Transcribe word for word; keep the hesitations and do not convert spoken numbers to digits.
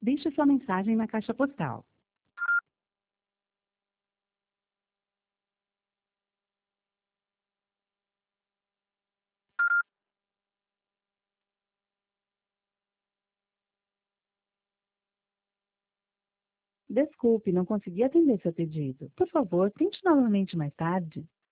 Deixe sua mensagem na caixa postal. Desculpe, não consegui atender seu pedido. Por favor, tente novamente mais tarde.